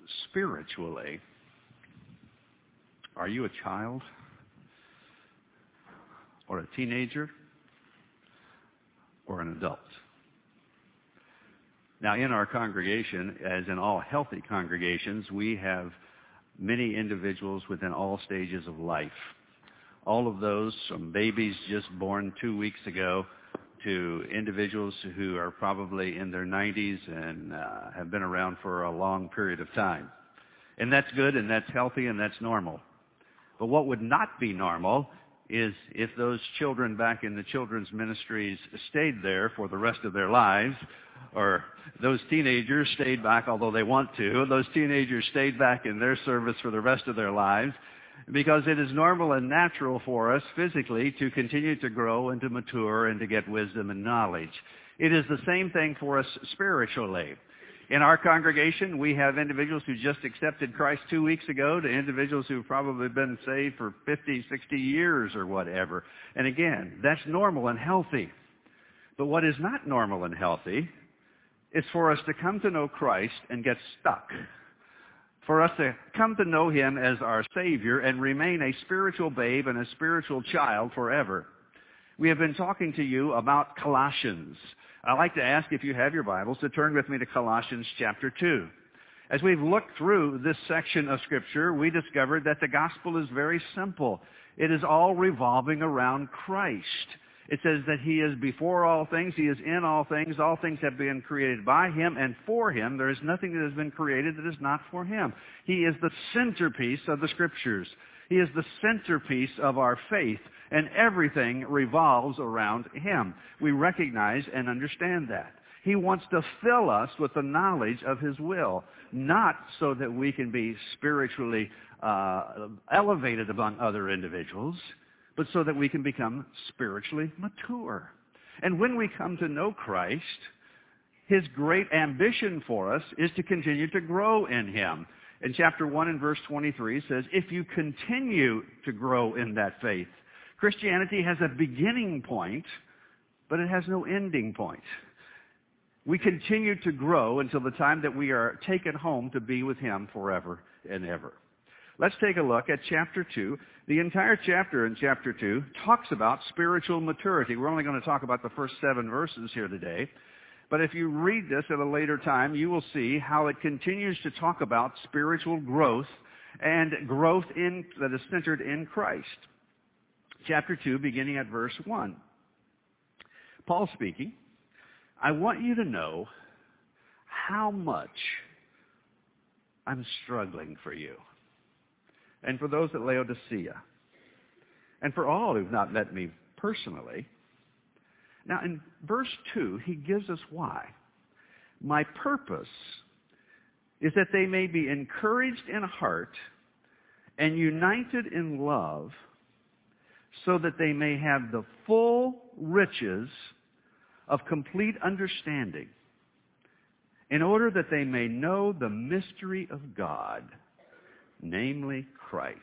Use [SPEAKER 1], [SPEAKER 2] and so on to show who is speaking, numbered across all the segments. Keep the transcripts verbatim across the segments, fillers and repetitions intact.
[SPEAKER 1] spiritually, are you a child or a teenager or an adult? Now, in our congregation, as in all healthy congregations, we have many individuals within all stages of life. All of those from babies just born two weeks ago to individuals who are probably in their nineties and uh, have been around for a long period of time. And that's good, and that's healthy, and that's normal. But what would not be normal is if those children back in the children's ministries stayed there for the rest of their lives, or those teenagers stayed back, although they want to, those teenagers stayed back in their service for the rest of their lives, because it is normal and natural for us physically to continue to grow and to mature and to get wisdom and knowledge. It is the same thing for us spiritually. In our congregation, we have individuals who just accepted Christ two weeks ago to individuals who've probably been saved for fifty, sixty years or whatever. And again, that's normal and healthy. But what is not normal and healthy is for us to come to know Christ and get stuck. For us to come to know Him as our Savior and remain a spiritual babe and a spiritual child forever. We have been talking to you about Colossians. I'd like to ask, if you have your Bibles, to turn with me to Colossians chapter two. As we've looked through this section of Scripture, we discovered that the gospel is very simple. It is all revolving around Christ. It says that He is before all things, He is in all things, all things have been created by Him and for Him. There is nothing that has been created that is not for Him. He is the centerpiece of the Scriptures. He is the centerpiece of our faith, and everything revolves around Him. We recognize and understand that. He wants to fill us with the knowledge of His will, not so that we can be spiritually uh, elevated among other individuals, but so that we can become spiritually mature. And when we come to know Christ, His great ambition for us is to continue to grow in Him. In chapter one and verse twenty-three says, if you continue to grow in that faith. Christianity has a beginning point, but it has no ending point. We continue to grow until the time that we are taken home to be with Him forever and ever. Let's take a look at chapter two. The entire chapter in chapter two talks about spiritual maturity. We're only going to talk about the first seven verses here today. But if you read this at a later time, you will see how it continues to talk about spiritual growth and growth in, that is centered in Christ. Chapter two, beginning at verse one. Paul speaking, I want you to know how much I'm struggling for you, and for those at Laodicea, and for all who've not met me personally. Now, in verse two, he gives us why. My purpose is that they may be encouraged in heart and united in love, so that they may have the full riches of complete understanding, in order that they may know the mystery of God, namely Christ,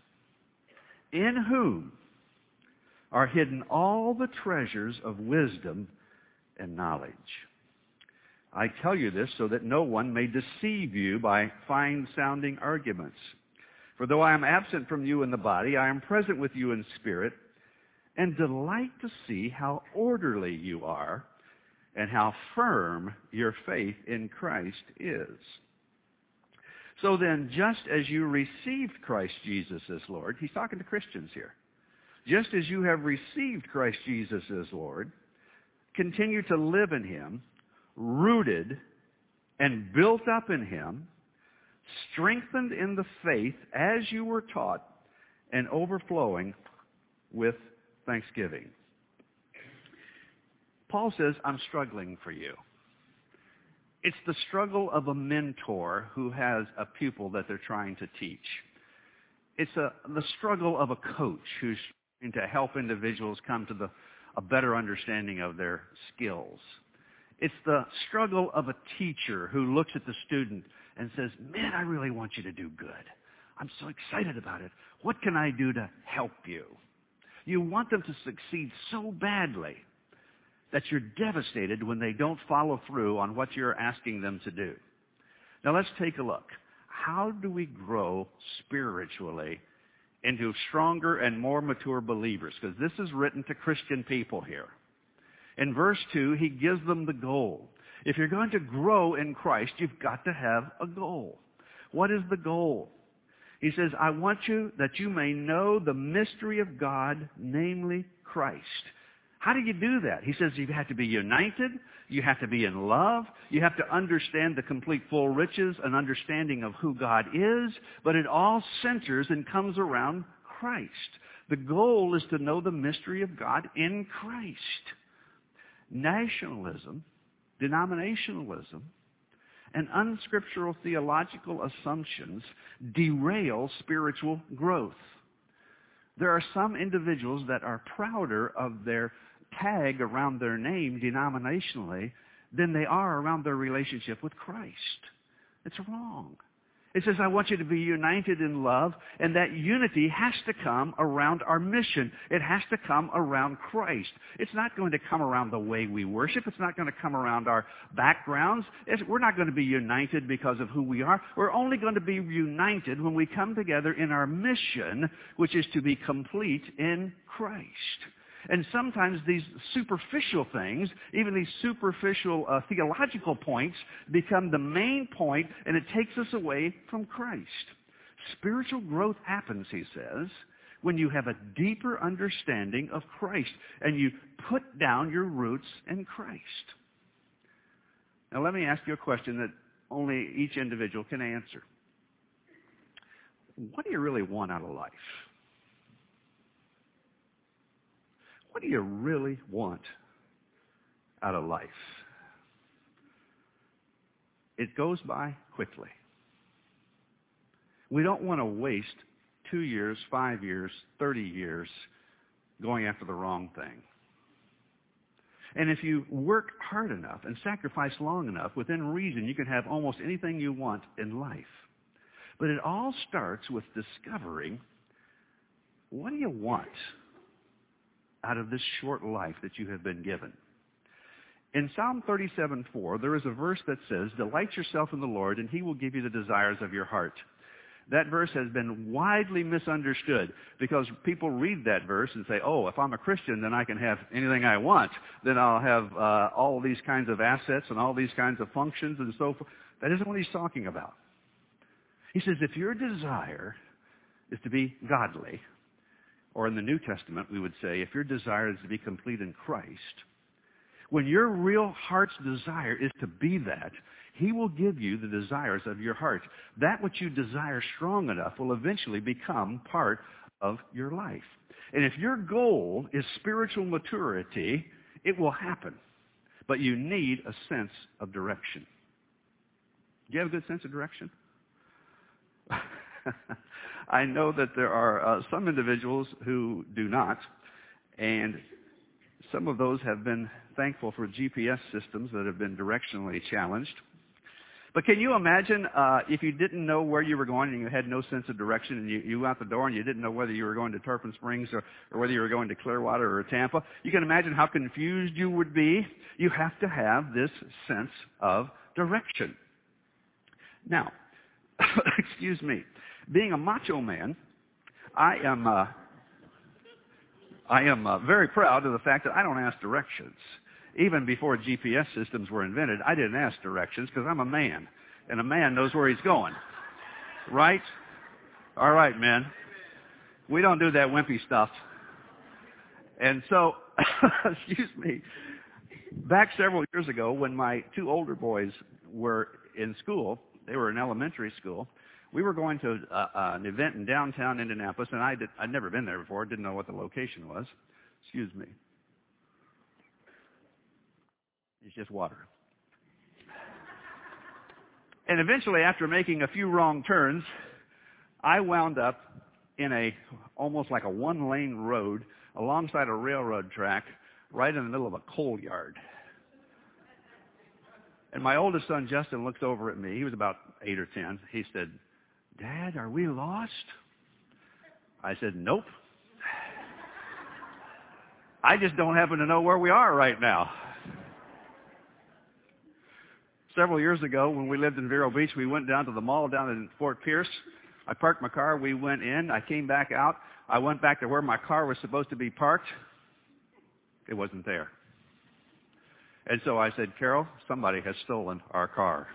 [SPEAKER 1] in whom are hidden all the treasures of wisdom and knowledge. I tell you this so that no one may deceive you by fine-sounding arguments. For though I am absent from you in the body, I am present with you in spirit, and delight to see how orderly you are and how firm your faith in Christ is. So then, just as you received Christ Jesus as Lord, he's talking to Christians here. Just as you have received Christ Jesus as Lord, continue to live in Him, rooted and built up in Him, strengthened in the faith as you were taught, and overflowing with thanksgiving. Paul says, I'm struggling for you. It's the struggle of a mentor who has a pupil that they're trying to teach. It's a, the struggle of a coach who's trying to help individuals come to the, a better understanding of their skills. It's the struggle of a teacher who looks at the student and says, man, I really want you to do good. I'm so excited about it. What can I do to help you? You want them to succeed so badly that you're devastated when they don't follow through on what you're asking them to do. Now let's take a look. how do we grow spiritually into stronger and more mature believers? Because this is written to Christian people here. In verse two, he gives them the goal. If you're going to grow in Christ, you've got to have a goal. What is the goal? He says, I want you that you may know the mystery of God, namely Christ. How do you do that? He says you have to be united. You have to be in love. You have to understand the complete full riches and understanding of who God is. But it all centers and comes around Christ. The goal is to know the mystery of God in Christ. Nationalism, denominationalism, and unscriptural theological assumptions derail spiritual growth. There are some individuals that are prouder of their tag around their name denominationally than they are around their relationship with Christ. It's wrong. It says, I want you to be united in love, and that unity has to come around our mission. It has to come around Christ. It's not going to come around the way we worship. It's not going to come around our backgrounds. It's, we're not going to be united because of who we are. We're only going to be united when we come together in our mission, which is to be complete in Christ. And sometimes these superficial things, even these superficial uh, theological points, become the main point, and it takes us away from Christ. Spiritual growth happens, he says, when you have a deeper understanding of Christ, and you put down your roots in Christ. Now let me ask you a question that only each individual can answer. What do you really want out of life? What do you really want out of life? It goes by quickly. We don't want to waste two years, five years, thirty years going after the wrong thing. And if you work hard enough and sacrifice long enough, within reason, you can have almost anything you want in life. But it all starts with discovering, what do you want out of this short life that you have been given? In Psalm thirty-seven four, there is a verse that says, delight yourself in the Lord, and he will give you the desires of your heart. That verse has been widely misunderstood because people read that verse and say, oh, if I'm a Christian, then I can have anything I want. Then I'll have uh, all these kinds of assets and all these kinds of functions and so forth. That isn't what he's talking about. He says, if your desire is to be godly, or in the New Testament, we would say, if your desire is to be complete in Christ, when your real heart's desire is to be that, he will give you the desires of your heart. That which you desire strong enough will eventually become part of your life. And if your goal is spiritual maturity, it will happen. But you need a sense of direction. Do you have a good sense of direction? I know that there are uh, some individuals who do not, and some of those have been thankful for G P S systems that have been directionally challenged. But can you imagine uh, if you didn't know where you were going and you had no sense of direction, and you, you went out the door and you didn't know whether you were going to Tarpon Springs or, or whether you were going to Clearwater or Tampa? You can imagine how confused you would be. You have to have this sense of direction. Now, excuse me. Being a macho man, I am uh, I am uh, very proud of the fact that I don't ask directions. Even before G P S systems were invented, I didn't ask directions because I'm a man, and a man knows where he's going. Right? All right, men. We don't do that wimpy stuff. And so, excuse me, back several years ago when my two older boys were in school, they were in elementary school, we were going to uh, uh, an event in downtown Indianapolis, and I did, I'd never been there before, didn't know what the location was. Excuse me. It's just water. And eventually, after making a few wrong turns, I wound up in a almost like a one-lane road alongside a railroad track right in the middle of a coal yard. And my oldest son, Justin, looks over at me. He was about eight or ten. He said, Dad, are we lost? I said, nope. I just don't happen to know where we are right now. Several years ago, when we lived in Vero Beach, we went down to the mall down in Fort Pierce. I parked my car. We went in. I came back out. I went back to where my car was supposed to be parked. It wasn't there. And so I said, Carol, somebody has stolen our car.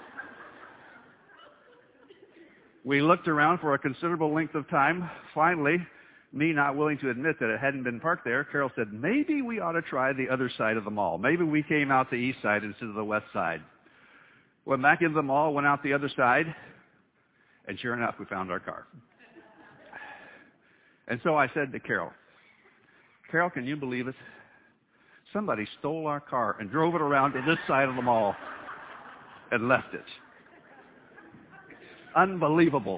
[SPEAKER 1] We looked around for a considerable length of time. Finally, me not willing to admit that it hadn't been parked there, Carol said, maybe we ought to try the other side of the mall. Maybe we came out the east side instead of the west side. Went back into the mall, went out the other side, and sure enough, we found our car. And so I said to Carol, Carol, can you believe it? Somebody stole our car and drove it around to this side of the mall and left it. Unbelievable.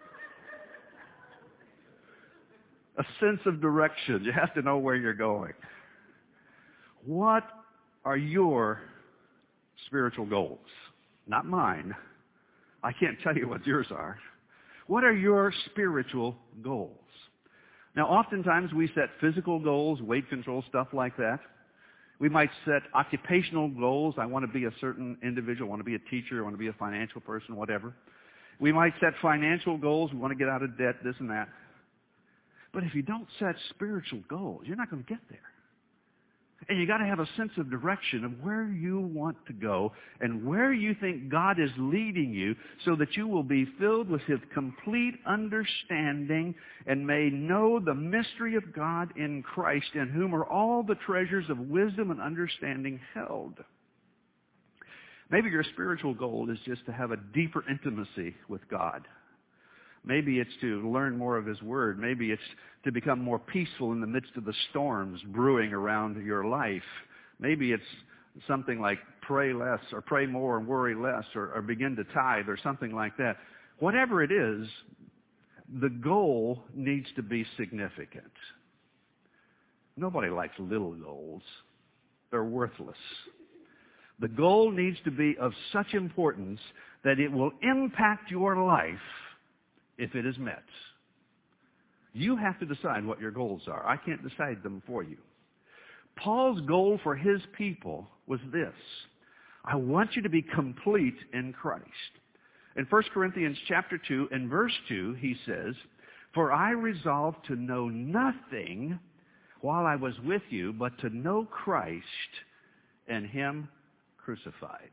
[SPEAKER 1] A sense of direction. You have to know where you're going. What are your spiritual goals? Not mine. I can't tell you what yours are. What are your spiritual goals? Now, oftentimes we set physical goals, weight control, stuff like that. We might set occupational goals. I want to be a certain individual. I want to be a teacher. I want to be a financial person, whatever. We might set financial goals. We want to get out of debt, this and that. But if you don't set spiritual goals, you're not going to get there. And you got to have a sense of direction of where you want to go and where you think God is leading you so that you will be filled with His complete understanding and may know the mystery of God in Christ, in whom are all the treasures of wisdom and understanding held. Maybe your spiritual goal is just to have a deeper intimacy with God. Maybe it's to learn more of His Word. Maybe it's to become more peaceful in the midst of the storms brewing around your life. Maybe it's something like pray less or pray more and worry less or, or begin to tithe or something like that. Whatever it is, the goal needs to be significant. Nobody likes little goals. They're worthless. The goal needs to be of such importance that it will impact your life if it is met. You have to decide what your goals are. I can't decide them for you. Paul's goal for his people was this. I want you to be complete in Christ. In First Corinthians chapter two and verse two, he says, For I resolved to know nothing while I was with you, but to know Christ and Him crucified.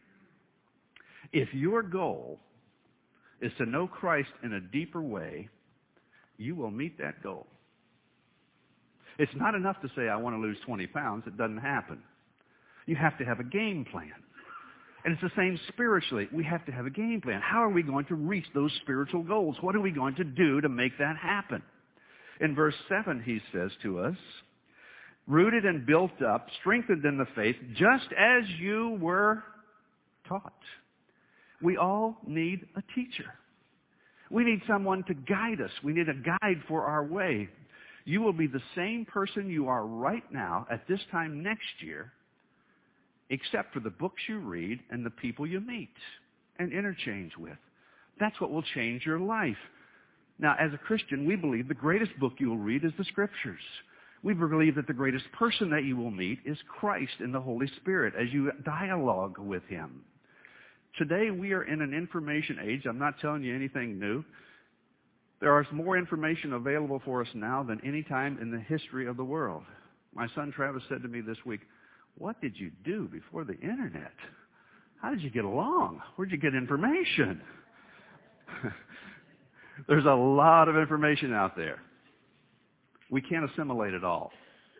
[SPEAKER 1] If your goal is to know Christ in a deeper way, you will meet that goal. It's not enough to say, I want to lose twenty pounds. It doesn't happen. You have to have a game plan. And it's the same spiritually. We have to have a game plan. How are we going to reach those spiritual goals? What are we going to do to make that happen? In verse seven, he says to us, rooted and built up, strengthened in the faith, just as you were taught. We all need a teacher. We need someone to guide us. We need a guide for our way. You will be the same person you are right now at this time next year, except for the books you read and the people you meet and interchange with. That's what will change your life. Now, as a Christian, we believe the greatest book you will read is the Scriptures. We believe that the greatest person that you will meet is Christ in the Holy Spirit as you dialogue with Him. Today, we are in an information age. I'm not telling you anything new. There is more information available for us now than any time in the history of the world. My son Travis said to me this week, what did you do before the Internet? How did you get along? Where'd you get information? There's a lot of information out there. We can't assimilate it all.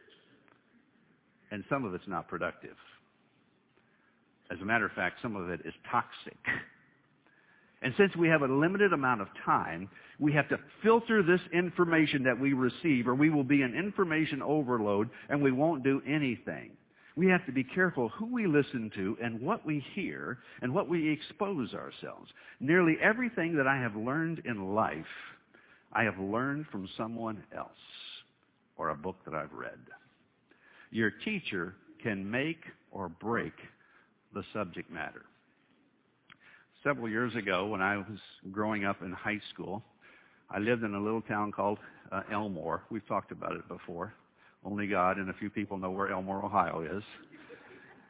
[SPEAKER 1] And some of it's not productive. As a matter of fact, some of it is toxic. And since we have a limited amount of time, we have to filter this information that we receive, or we will be an information overload and we won't do anything. We have to be careful who we listen to and what we hear and what we expose ourselves. Nearly everything that I have learned in life, I have learned from someone else or a book that I've read. Your teacher can make or break the subject matter. Several years ago, when I was growing up in high school, I lived in a little town called uh, Elmore. We've talked about it before. Only God and a few people know where Elmore, Ohio is.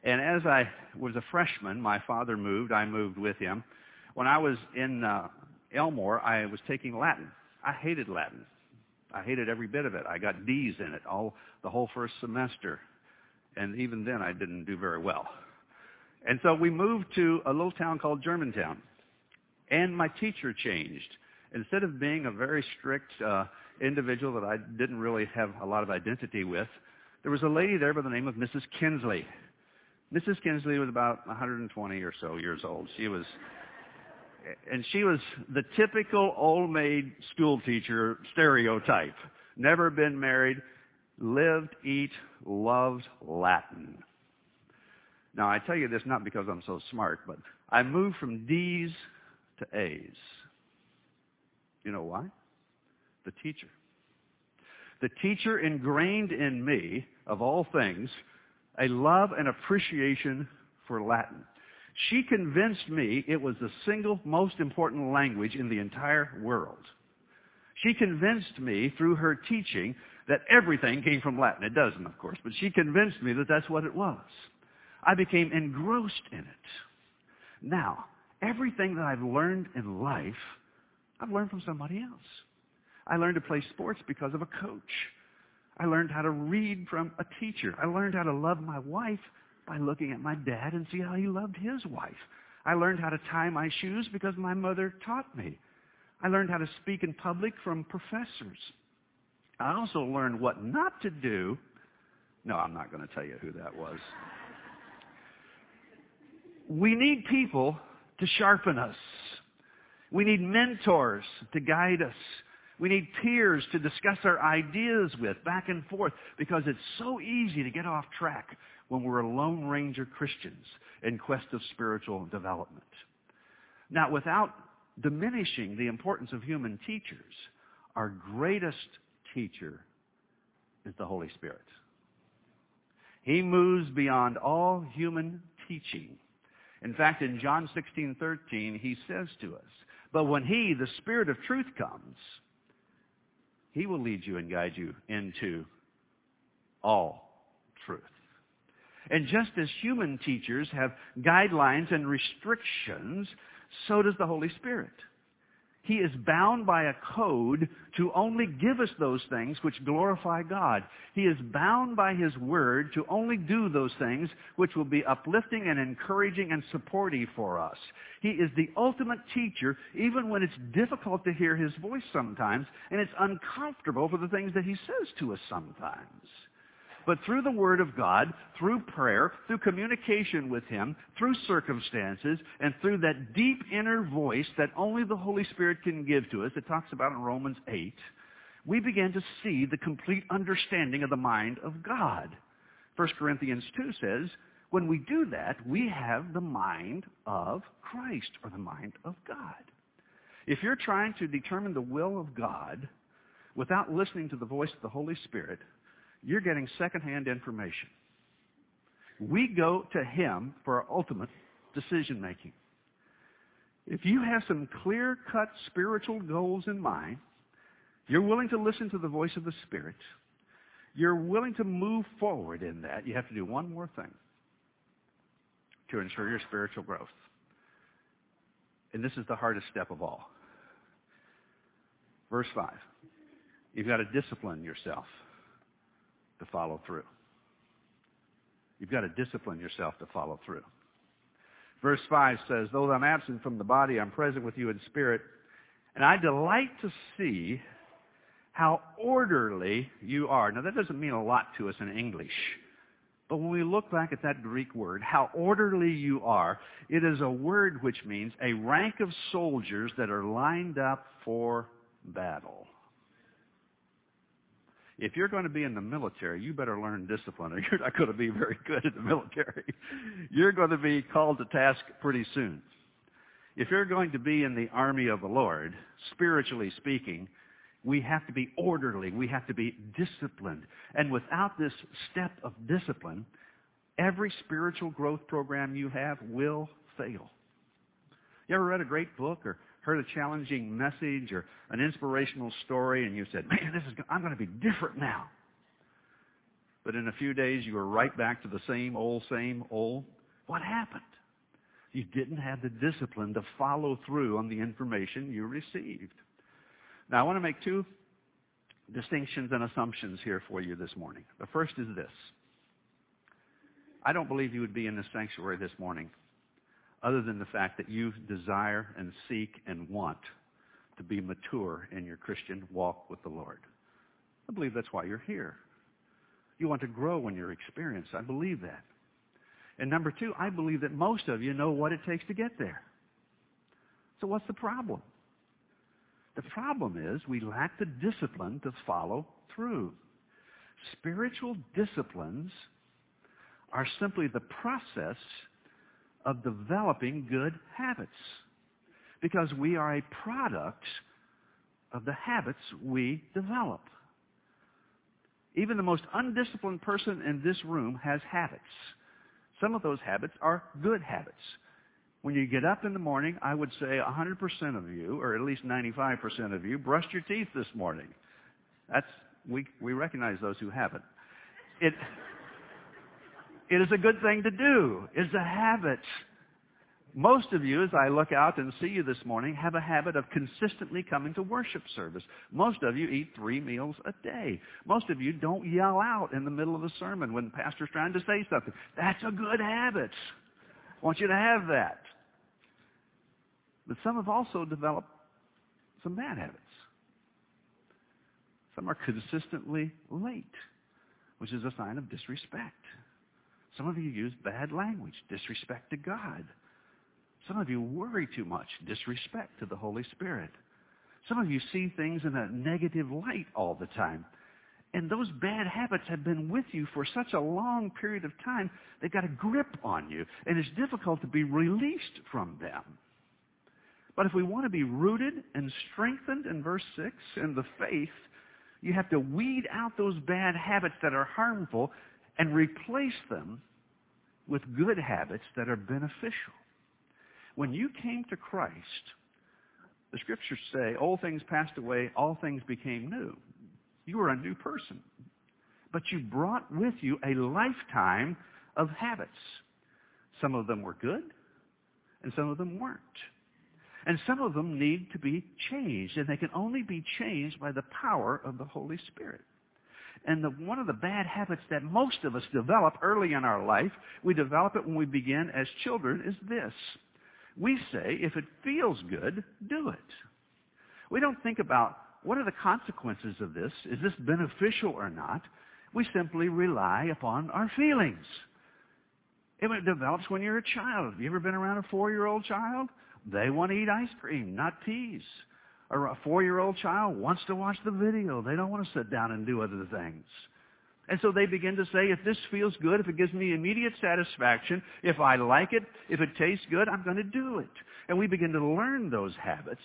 [SPEAKER 1] And as I was a freshman, my father moved. I moved with him. When I was in uh, Elmore, I was taking Latin. I hated Latin. I hated every bit of it. I got D's in it all the whole first semester. And even then, I didn't do very well. And so we moved to a little town called Germantown. And my teacher changed. Instead of being a very strict uh, individual that I didn't really have a lot of identity with, there was a lady there by the name of Missus Kinsley. Missus Kinsley was about one hundred twenty or so years old. She was, and she was the typical old maid school teacher stereotype. Never been married, lived, eat, loved Latin. Now, I tell you this not because I'm so smart, but I moved from D's to A's. You know why? The teacher. The teacher ingrained in me, of all things, a love and appreciation for Latin. She convinced me it was the single most important language in the entire world. She convinced me through her teaching that everything came from Latin. It doesn't, of course, but she convinced me that that's what it was. I became engrossed in it. Now, everything that I've learned in life, I've learned from somebody else. I learned to play sports because of a coach. I learned how to read from a teacher. I learned how to love my wife by looking at my dad and see how he loved his wife. I learned how to tie my shoes because my mother taught me. I learned how to speak in public from professors. I also learned what not to do. No, I'm not going to tell you who that was. We need people to sharpen us. We need mentors to guide us. We need peers to discuss our ideas with back and forth, because it's so easy to get off track when we're Lone Ranger Christians in quest of spiritual development. Now, without diminishing the importance of human teachers, our greatest teacher is the Holy Spirit. He moves beyond all human teaching. In fact, in John sixteen thirteen, he says to us, "But when he, the Spirit of truth, comes, he will lead you and guide you into all truth." And just as human teachers have guidelines and restrictions, so does the Holy Spirit. He is bound by a code to only give us those things which glorify God. He is bound by His Word to only do those things which will be uplifting and encouraging and supportive for us. He is the ultimate teacher, even when it's difficult to hear His voice sometimes, and it's uncomfortable for the things that He says to us sometimes. But through the Word of God, through prayer, through communication with Him, through circumstances, and through that deep inner voice that only the Holy Spirit can give to us, it talks about in Romans eight, we begin to see the complete understanding of the mind of God. First Corinthians two says, when we do that, we have the mind of Christ, or the mind of God. If you're trying to determine the will of God without listening to the voice of the Holy Spirit, you're getting secondhand information. We go to Him for our ultimate decision making. If you have some clear-cut spiritual goals in mind, you're willing to listen to the voice of the Spirit, you're willing to move forward in that, you have to do one more thing to ensure your spiritual growth. And this is the hardest step of all. Verse five. You've got to discipline yourself to follow through. You've got to discipline yourself to follow through. Verse five says, though I'm absent from the body, I'm present with you in spirit, and I delight to see how orderly you are. Now, that doesn't mean a lot to us in English, but when we look back at that Greek word, how orderly you are, it is a word which means a rank of soldiers that are lined up for battle. If you're going to be in the military, you better learn discipline, or you're not going to be very good in the military. You're going to be called to task pretty soon. If you're going to be in the army of the Lord, spiritually speaking, we have to be orderly. We have to be disciplined. And without this step of discipline, every spiritual growth program you have will fail. You ever read a great book or heard a challenging message or an inspirational story, and you said, man, this is, I'm going to be different now. but in a few days you were right back to the same old, same old. What happened? You didn't have the discipline to follow through on the information you received. Now, I want to make two distinctions and assumptions here for you this morning. The first is this. I don't believe you would be in the sanctuary this morning other than the fact that you desire and seek and want to be mature in your Christian walk with the Lord. I believe that's why you're here. You want to grow in your experience. I believe that. And number two, I believe that most of you know what it takes to get there. So what's the problem? The problem is we lack the discipline to follow through. Spiritual disciplines are simply the process of developing good habits because we are a product of the habits we develop. Even the most undisciplined person in this room has habits. Some of those habits are good habits. When you get up in the morning, I would say one hundred percent of you, or at least ninety-five percent of you, brushed your teeth this morning. That's we we recognize those who haven't. It it is a good thing to do. It's a habit. Most of you, as I look out and see you this morning, have a habit of consistently coming to worship service. Most of you eat three meals a day. Most of you don't yell out in the middle of the sermon when the pastor's trying to say something. That's a good habit. I want you to have that. But some have also developed some bad habits. Some are consistently late, which is a sign of disrespect. Some of you use bad language, disrespect to God. Some of you worry too much, disrespect to the Holy Spirit. Some of you see things in a negative light all the time. And those bad habits have been with you for such a long period of time, they've got a grip on you, and it's difficult to be released from them. But if we want to be rooted and strengthened in verse six in the faith, you have to weed out those bad habits that are harmful and replace them with good habits that are beneficial. When you came to Christ, the scriptures say, old things passed away, all things became new. You were a new person. But you brought with you a lifetime of habits. Some of them were good, and some of them weren't. And some of them need to be changed, and they can only be changed by the power of the Holy Spirit. And the, one of the bad habits that most of us develop early in our life, we develop it when we begin as children, is this. We say, if it feels good, do it. We don't think about what are the consequences of this? Is this beneficial or not? We simply rely upon our feelings. It develops when you're a child. Have you ever been around a four-year-old child? They want to eat ice cream, not peas. Or a four-year-old child wants to watch the video. They don't want to sit down and do other things. And so they begin to say, if this feels good, if it gives me immediate satisfaction, if I like it, if it tastes good, I'm going to do it. And we begin to learn those habits.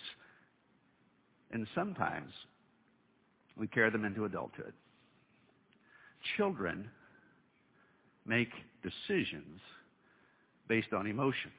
[SPEAKER 1] And sometimes we carry them into adulthood. Children make decisions based on emotions.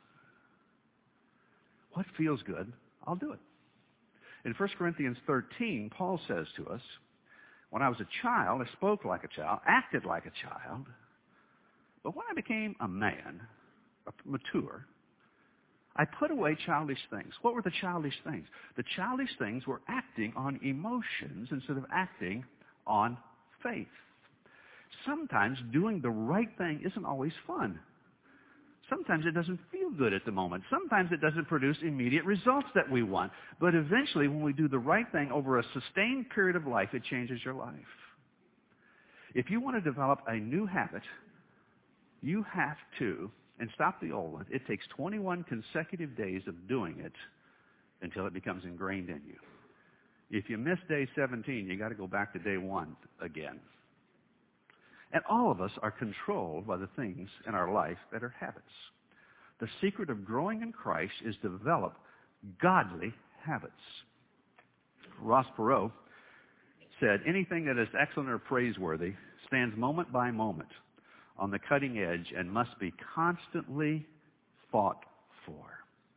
[SPEAKER 1] What feels good, I'll do it. In First Corinthians thirteen, Paul says to us, when I was a child, I spoke like a child, acted like a child. But when I became a man, mature, I put away childish things. What were the childish things? The childish things were acting on emotions instead of acting on faith. Sometimes doing the right thing isn't always fun. Sometimes it doesn't feel good at the moment. Sometimes it doesn't produce immediate results that we want. But eventually, when we do the right thing over a sustained period of life, it changes your life. If you want to develop a new habit, you have to, and stop the old one, it takes twenty-one consecutive days of doing it until it becomes ingrained in you. If you miss day seventeen, you got to go back to day one again. And all of us are controlled by the things in our life that are habits. The secret of growing in Christ is to develop godly habits. Ross Perot said, anything that is excellent or praiseworthy stands moment by moment on the cutting edge and must be constantly fought for.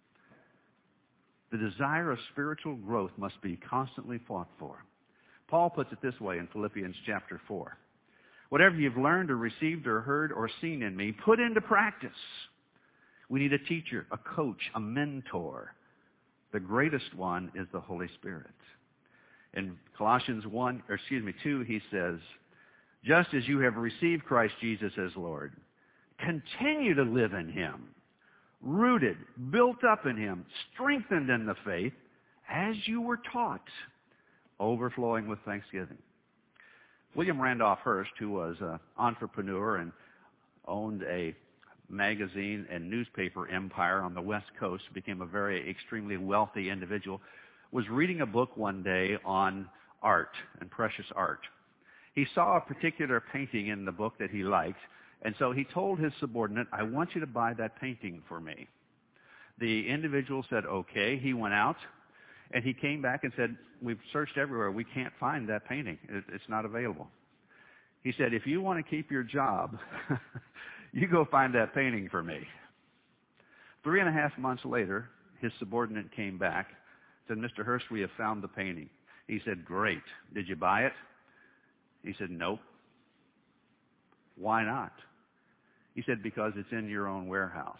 [SPEAKER 1] The desire of spiritual growth must be constantly fought for. Paul puts it this way in Philippians chapter four. Whatever you've learned or received or heard or seen in me, put into practice. We need a teacher, a coach, a mentor. The greatest one is the Holy Spirit. In Colossians one, or excuse me, two, he says, just as you have received Christ Jesus as Lord, continue to live in him, rooted, built up in him, strengthened in the faith, as you were taught, overflowing with thanksgiving. William Randolph Hearst, who was an entrepreneur and owned a magazine and newspaper empire on the West Coast, became a very extremely wealthy individual, was reading a book one day on art and precious art. He saw a particular painting in the book that he liked, and so he told his subordinate, I want you to buy that painting for me. The individual said, okay. He went out, and he came back and said, we've searched everywhere. We can't find that painting. It, it's not available. He said, if you want to keep your job, you go find that painting for me. Three and a half months later, his subordinate came back, said, Mister Hearst, we have found the painting. He said, great. Did you buy it? He said, nope. Why not? He said, because it's in your own warehouse.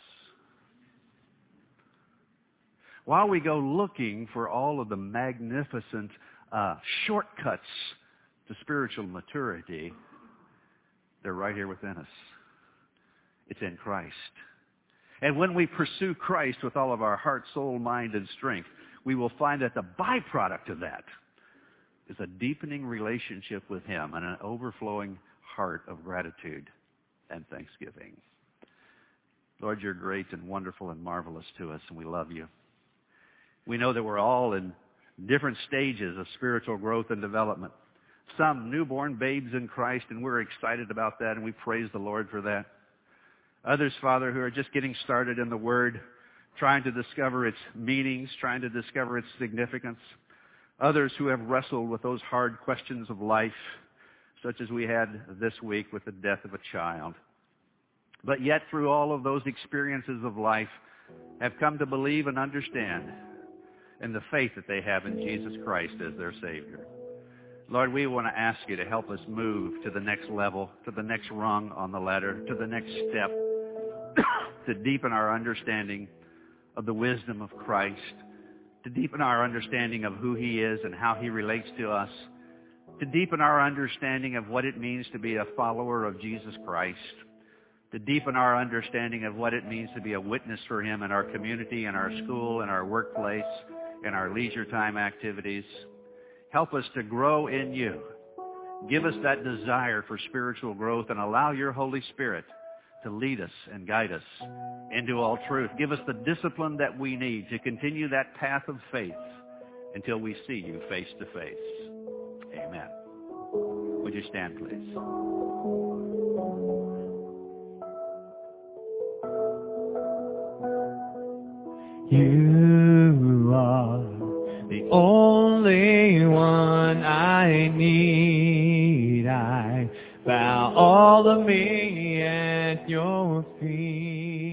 [SPEAKER 1] While we go looking for all of the magnificent uh, shortcuts to spiritual maturity, they're right here within us. It's in Christ. And when we pursue Christ with all of our heart, soul, mind, and strength, we will find that the byproduct of that is a deepening relationship with him and an overflowing heart of gratitude and thanksgiving. Lord, you're great and wonderful and marvelous to us, and we love you. We know that we're all in different stages of spiritual growth and development. Some newborn babes in Christ, and we're excited about that, and we praise the Lord for that. Others, Father, who are just getting started in the Word, trying to discover its meanings, trying to discover its significance. Others who have wrestled with those hard questions of life, such as we had this week with the death of a child. But yet, through all of those experiences of life, have come to believe and understand in the faith that they have in Jesus Christ as their Savior. Lord, we want to ask you to help us move to the next level, to the next rung on the ladder, to the next step, to deepen our understanding of the wisdom of Christ, to deepen our understanding of who he is and how he relates to us, to deepen our understanding of what it means to be a follower of Jesus Christ, to deepen our understanding of what it means to be a witness for him in our community, in our school, in our workplace, in our leisure time activities. Help us to grow in you. Give us that desire for spiritual growth and allow your Holy Spirit to lead us and guide us into all truth. Give us the discipline that we need to continue that path of faith until we see you face to face. Amen. Would you stand, please?
[SPEAKER 2] You are the only one I need. I bow all of me at your feet.